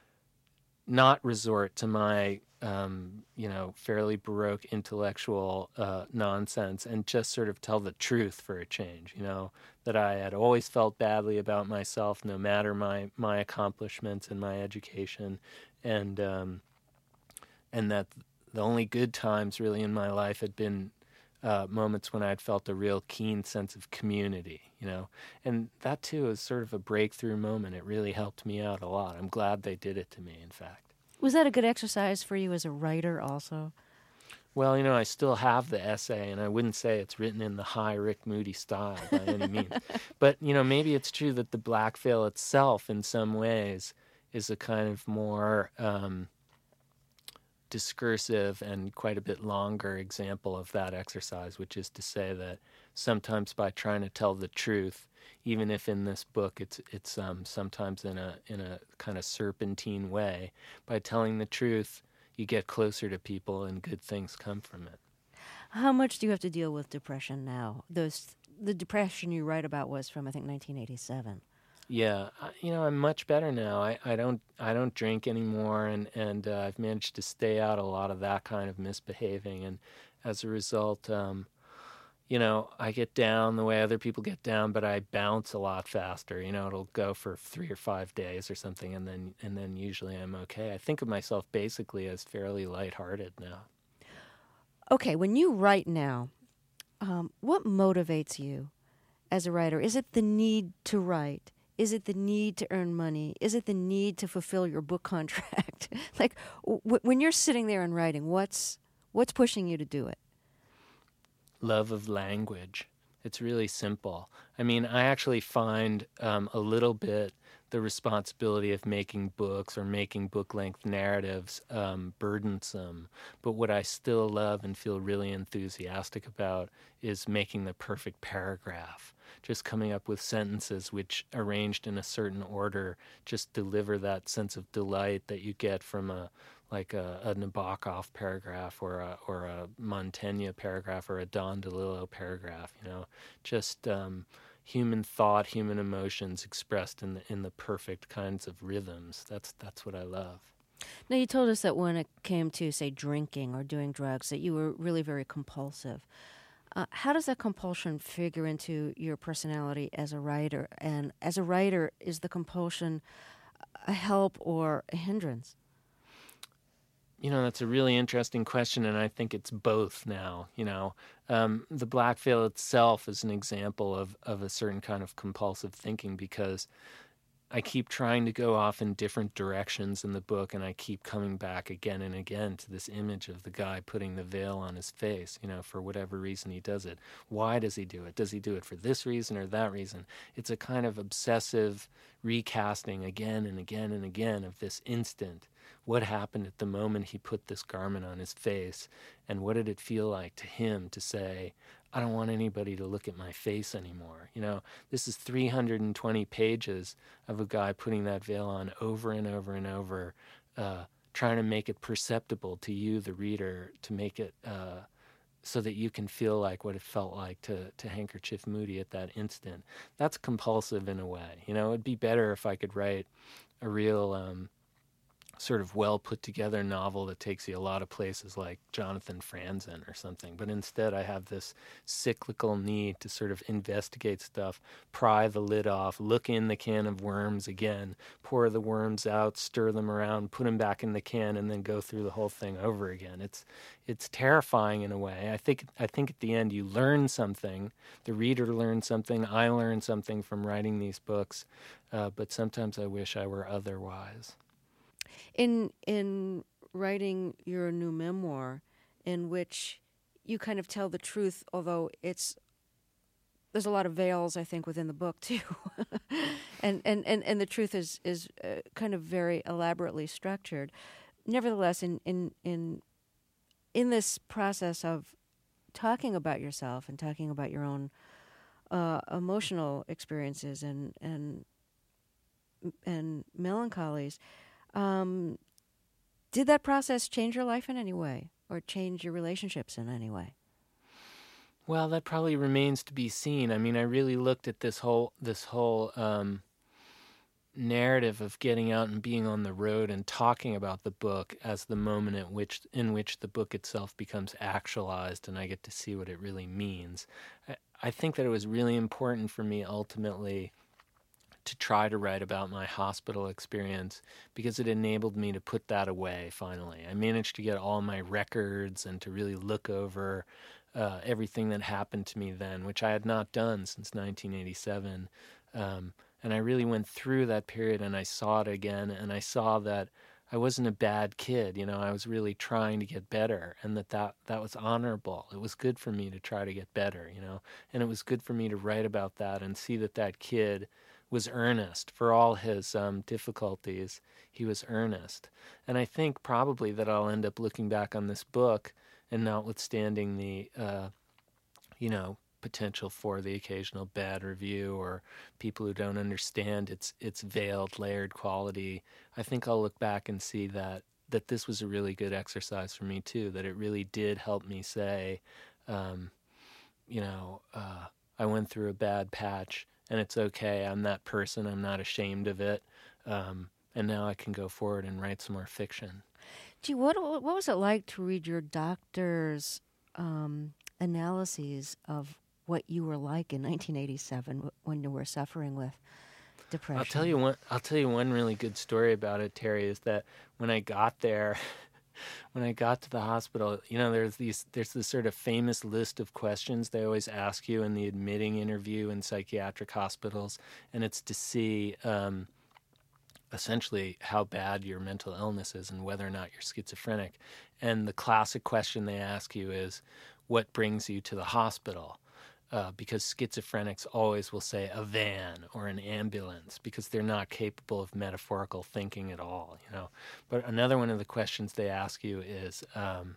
not resort to my Um, you know, fairly Baroque intellectual uh, nonsense, and just sort of tell the truth for a change, you know, that I had always felt badly about myself, no matter my, my accomplishments and my education, and um, and that the only good times really in my life had been uh, moments when I'd felt a real keen sense of community, you know, and that too is sort of a breakthrough moment. It really helped me out a lot. I'm glad they did it to me, in fact. Was that a good exercise for you as a writer also? Well, you know, I still have the essay, and I wouldn't say it's written in the high Rick Moody style by any means. But, you know, maybe it's true that the Black Veil itself, in some ways, is a kind of more um, discursive and quite a bit longer example of that exercise, which is to say that sometimes by trying to tell the truth, even if in this book it's it's um, sometimes in a in a kind of serpentine way, by telling the truth, you get closer to people and good things come from it. How much do you have to deal with depression now? Those the depression you write about was from, I think, nineteen eighty-seven. Yeah, I, you know, I'm much better now. I, I don't I don't drink anymore, and and uh, I've managed to stay out a lot of that kind of misbehaving, and as a result, um, you know, I get down the way other people get down, but I bounce a lot faster. You know, it'll go for three or five days or something, and then and then usually I'm okay. I think of myself basically as fairly lighthearted now. Okay, when you write now, um, what motivates you as a writer? Is it the need to write? Is it the need to earn money? Is it the need to fulfill your book contract? Like, w- when you're sitting there and writing, what's what's pushing you to do it? Love of language. It's really simple. I mean, I actually find um, a little bit the responsibility of making books or making book-length narratives um, burdensome. But what I still love and feel really enthusiastic about is making the perfect paragraph. Just coming up with sentences which, arranged in a certain order, just deliver that sense of delight that you get from a like a, a Nabokov paragraph or a or a Montaigne paragraph or a Don DeLillo paragraph. You know, just um, human thought, human emotions expressed in the in the perfect kinds of rhythms. That's that's what I love. Now, you told us that when it came to, say, drinking or doing drugs, that you were really very compulsive. Uh, how does that compulsion figure into your personality as a writer? And as a writer, is the compulsion a help or a hindrance? You know, that's a really interesting question, and I think it's both now. You know, um, the Black Veil itself is an example of, of a certain kind of compulsive thinking, because I keep trying to go off in different directions in the book, and I keep coming back again and again to this image of the guy putting the veil on his face, you know, for whatever reason he does it. Why does he do it? Does he do it for this reason or that reason? It's a kind of obsessive recasting again and again and again of this instant. What happened at the moment he put this garment on his face, and what did it feel like to him to say, I don't want anybody to look at my face anymore. You know, this is three hundred twenty pages of a guy putting that veil on over and over and over, uh, trying to make it perceptible to you, the reader, to make it uh, so that you can feel like what it felt like to, to Handkerchief Moody at that instant. That's compulsive in a way. You know, it'd be better if I could write a real um, sort of well put together novel that takes you a lot of places like Jonathan Franzen or something. But instead I have this cyclical need to sort of investigate stuff, pry the lid off, look in the can of worms again, pour the worms out, stir them around, put them back in the can, and then go through the whole thing over again. It's it's terrifying in a way. I think I think at the end you learn something. The reader learns something. I learn something from writing these books. Uh, but sometimes I wish I were otherwise. In in writing your new memoir, in which you kind of tell the truth, although it's there's a lot of veils, I think, within the book too, and, and and and the truth is is uh, kind of very elaborately structured. Nevertheless, in in in in this process of talking about yourself and talking about your own uh, emotional experiences and and and melancholies. Um, did that process change your life in any way, or change your relationships in any way? Well, that probably remains to be seen. I mean, I really looked at this whole this whole um, narrative of getting out and being on the road and talking about the book as the moment at which in which the book itself becomes actualized, and I get to see what it really means. I, I think that it was really important for me ultimately to try to write about my hospital experience because it enabled me to put that away finally. I managed to get all my records and to really look over uh, everything that happened to me then, which I had not done since nineteen eighty-seven. Um, and I really went through that period and I saw it again, and I saw that I wasn't a bad kid. You know, I was really trying to get better, and that, that that was honorable. It was good for me to try to get better, you know, and it was good for me to write about that and see that that kid was earnest. For all his um, difficulties, he was earnest. And I think probably that I'll end up looking back on this book, and notwithstanding the, uh, you know, potential for the occasional bad review or people who don't understand its its veiled, layered quality, I think I'll look back and see that that this was a really good exercise for me too, that it really did help me say, um, you know, uh, I went through a bad patch, and it's okay. I'm that person. I'm not ashamed of it. Um, and now I can go forward and write some more fiction. Gee, what what was it like to read your doctor's um, analyses of what you were like in nineteen eighty-seven when you were suffering with depression? I'll tell you one. I'll tell you one really good story about it, Terry. Is that when I got there. When I got to the hospital, you know, there's these, there's this sort of famous list of questions they always ask you in the admitting interview in psychiatric hospitals, and it's to see um, essentially how bad your mental illness is and whether or not you're schizophrenic. And the classic question they ask you is, what brings you to the hospital? Uh, because schizophrenics always will say a van or an ambulance because they're not capable of metaphorical thinking at all, you know. But another one of the questions they ask you is, um,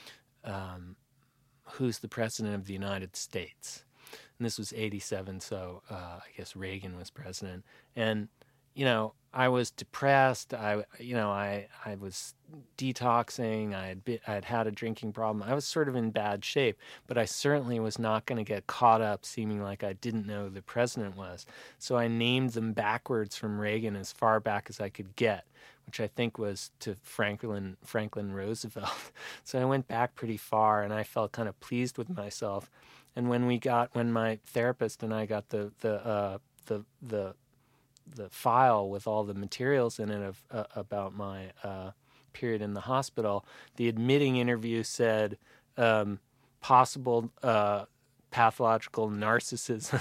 um, who's the president of the United States? And this was eighty-seven, so uh, I guess Reagan was president. And, you know, I was depressed. I, you know, I, I was detoxing. I had been, I had had a drinking problem. I was sort of in bad shape, but I certainly was not going to get caught up seeming like I didn't know who the president was. So I named them backwards from Reagan as far back as I could get, which I think was to Franklin Franklin Roosevelt. So I went back pretty far, and I felt kind of pleased with myself. And when we got, when my therapist and I got the the uh, the the the file with all the materials in it of uh, about my uh, period in the hospital, the admitting interview said um, possible uh, pathological narcissism.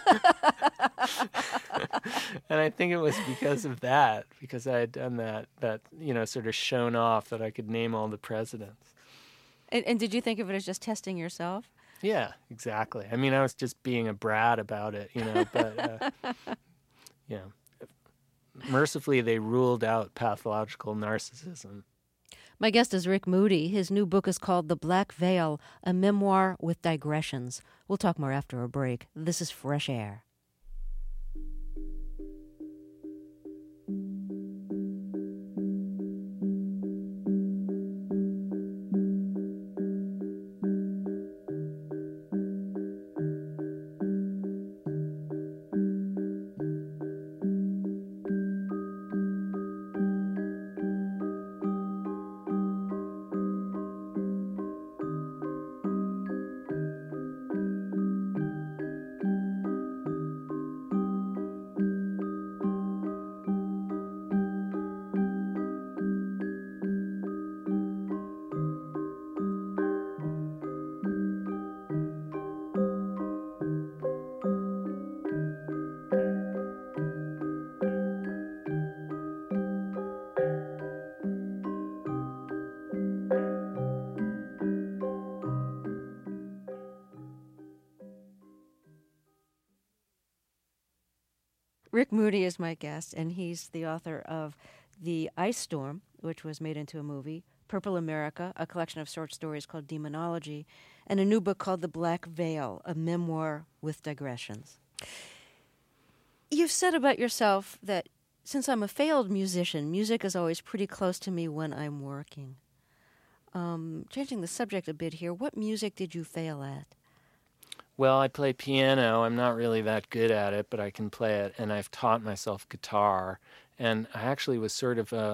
And I think it was because of that, because I had done that, that, you know, sort of shown off that I could name all the presidents. And, and did you think of it as just testing yourself? Yeah, exactly. I mean, I was just being a brat about it, you know, but... Uh, Yeah. Mercifully, they ruled out pathological narcissism. My guest is Rick Moody. His new book is called The Black Veil, a memoir with digressions. We'll talk more after a break. This is Fresh Air. Rick Moody is my guest, and he's the author of The Ice Storm, which was made into a movie, Purple America, a collection of short stories called Demonology, and a new book called The Black Veil, a memoir with digressions. You've said about yourself that since I'm a failed musician, music is always pretty close to me when I'm working. Um, changing the subject a bit here, what music did you fail at? Well, I play piano. I'm not really that good at it, but I can play it, and I've taught myself guitar. And I actually was sort of a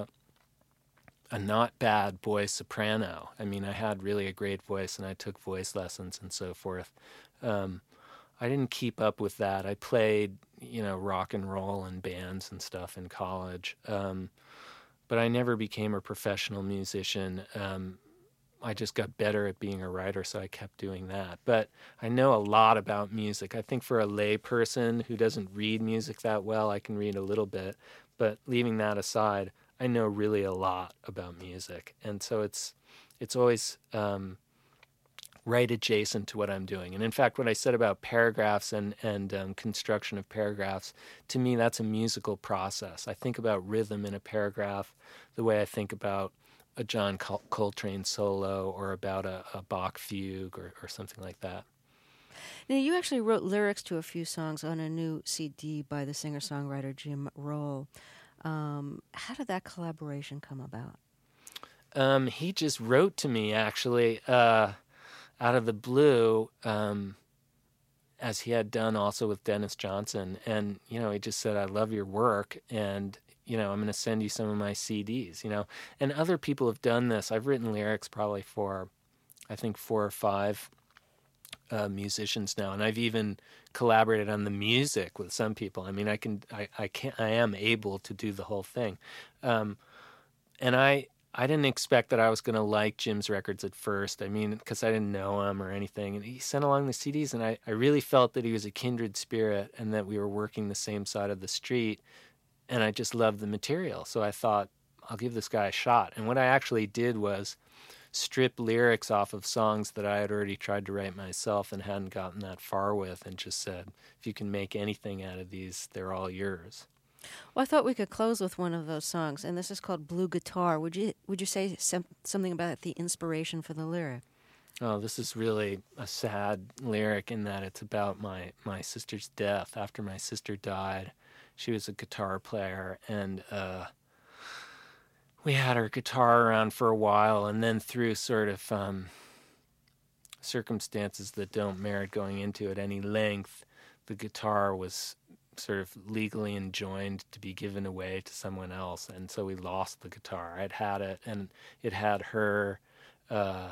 a not bad boy soprano. I mean, I had really a great voice, and I took voice lessons and so forth. Um, I didn't keep up with that. I played, you know, rock and roll and bands and stuff in college, um, but I never became a professional musician. Um, I just got better at being a writer, so I kept doing that. But I know a lot about music. I think for a lay person who doesn't read music that well, I can read a little bit. But leaving that aside, I know really a lot about music. And so it's it's always um, right adjacent to what I'm doing. And in fact, what I said about paragraphs and, and um, construction of paragraphs, to me, that's a musical process. I think about rhythm in a paragraph the way I think about a John Col- Coltrane solo or about a, a Bach fugue or, or something like that. Now, you actually wrote lyrics to a few songs on a new C D by the singer-songwriter Jim Roll. Um, how did that collaboration come about? Um, he just wrote to me, actually, uh, out of the blue, um, as he had done also with Dennis Johnson. And, you know, he just said, I love your work, and you know, I'm going to send you some of my C Ds, you know. And other people have done this. I've written lyrics probably for, I think, four or five uh, musicians now. And I've even collaborated on the music with some people. I mean, I can, I, I can I am able to do the whole thing. Um, and I, I didn't expect that I was going to like Jim's records at first. I mean, because I didn't know him or anything. And he sent along the C Ds, and I, I really felt that he was a kindred spirit and that we were working the same side of the street. And I just loved the material. So I thought, I'll give this guy a shot. And what I actually did was strip lyrics off of songs that I had already tried to write myself and hadn't gotten that far with, and just said, if you can make anything out of these, they're all yours. Well, I thought we could close with one of those songs, and this is called Blue Guitar. Would you would you say some, something about the inspiration for the lyric? Oh, this is really a sad lyric in that it's about my, my sister's death. After my sister died, she was a guitar player, and uh, we had her guitar around for a while, and then through sort of um, circumstances that don't merit going into at any length, the guitar was sort of legally enjoined to be given away to someone else, and so we lost the guitar. I'd had it, and it had her uh,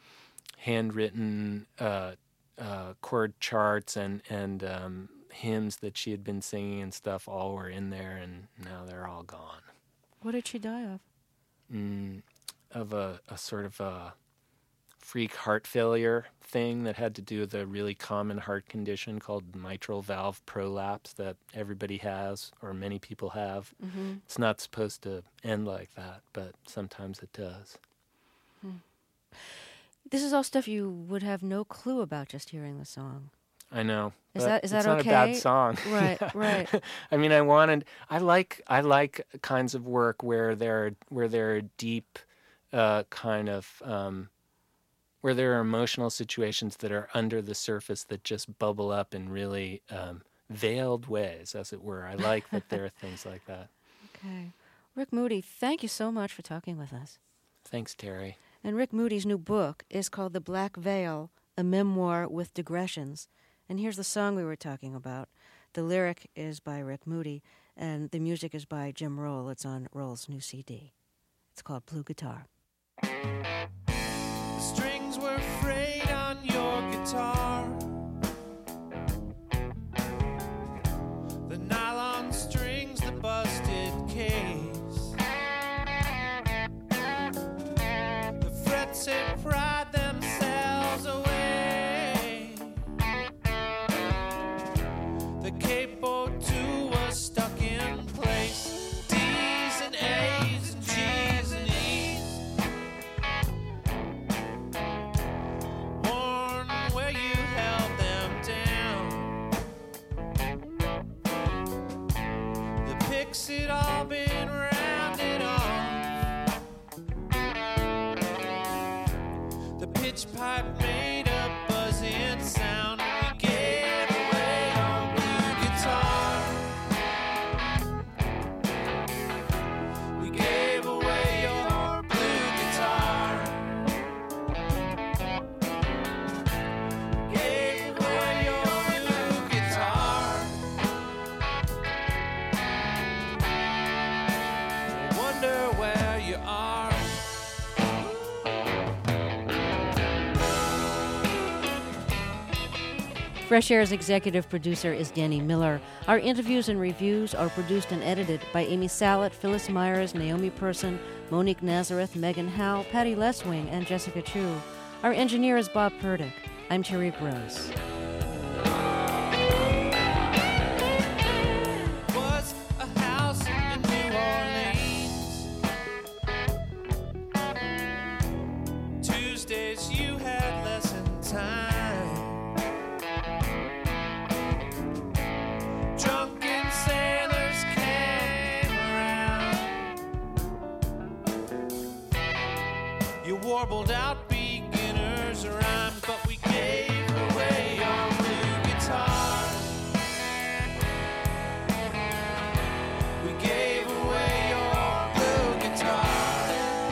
handwritten uh, uh, chord charts and, and um, hymns that she had been singing and stuff all were in there, and now they're all gone. What did she die of? Mm, of a, a sort of a freak heart failure thing that had to do with a really common heart condition called mitral valve prolapse that everybody has, or many people have. Mm-hmm. It's not supposed to end like that, but sometimes it does. Hmm. This is all stuff you would have no clue about just hearing the song. I know. Is that is that it's okay? It's not a bad song. Right, right. I mean, I wanted. I like. I like kinds of work where there where there are deep uh, kind of, um, where there are emotional situations that are under the surface that just bubble up in really um, veiled ways, as it were. I like that there are things like that. Okay. Rick Moody, thank you so much for talking with us. Thanks, Terry. And Rick Moody's new book is called The Black Veil, a memoir with digressions. And here's the song we were talking about. The lyric is by Rick Moody, and the music is by Jim Roll. It's on Roll's new C D. It's called Blue Guitar. The strings were frayed on your guitar. The nylon strings, the busted case. The frets had pried themselves away. The capo too was stuck in place. D's and A's and G's and E's. Worn where you held them down. The picks had all been rounded off. The pitch pipe made a buzzing sound. We gave away our blue guitar. We gave away your blue guitar. Gave away your blue guitar. I wonder where you are. Fresh Air's executive producer is Danny Miller. Our interviews and reviews are produced and edited by Amy Salet, Phyllis Myers, Naomi Person, Monique Nazareth, Megan Howe, Patty Leswing, and Jessica Chu. Our engineer is Bob Purdick. I'm Tariq Rose. Was a house in New Orleans. Tuesdays you had lesson time. Drunken sailors came around. You warbled out beginners' rhymes, but we gave away your blue guitar. We gave away your blue guitar.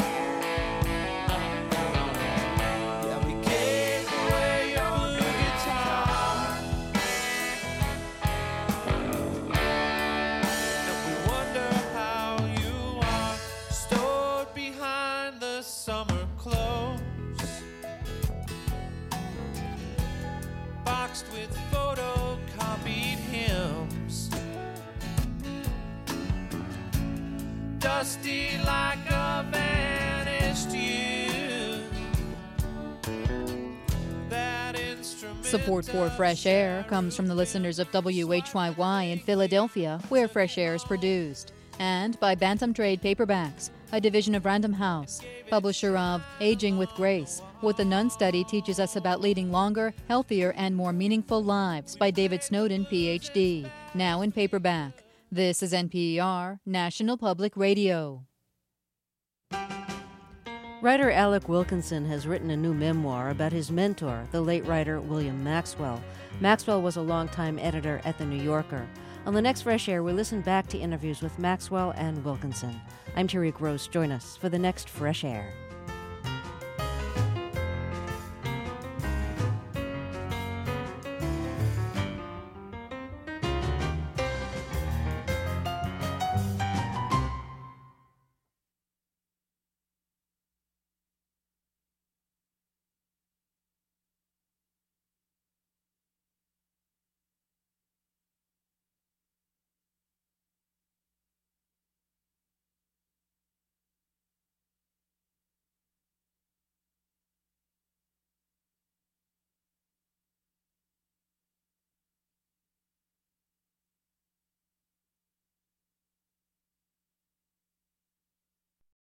Yeah, we gave away your blue guitar. And we wonder how you are stored behind the summer clothes, boxed with photocopied hymns, dusty like a vanished youth. That instrument Support for Fresh Air comes from the listeners of W H Y Y in Philadelphia, where Fresh Air is produced, and by Bantam Trade Paperbacks, a division of Random House, publisher of Aging with Grace, What the Nun Study Teaches Us About Leading Longer, Healthier, and More Meaningful Lives by David Snowden, P H D, now in paperback. This is N P R, National Public Radio. Writer Alec Wilkinson has written a new memoir about his mentor, the late writer William Maxwell. Maxwell was a longtime editor at The New Yorker. On the next Fresh Air, we listen back to interviews with Maxwell and Wilkinson. I'm Tariq Rose. Join us for the next Fresh Air.